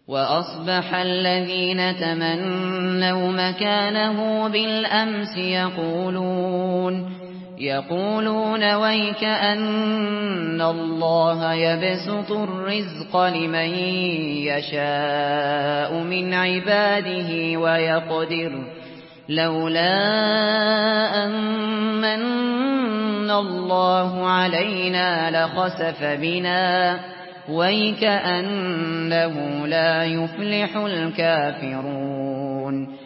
وأصبح الذين تمنوا مكانه بالأمس يقولون ويك أن الله يبسط الرزق لمن يشاء من عباده ويقدر لولا أن من الله علينا لخسف بنا ويك أنه لا يفلح الكافرون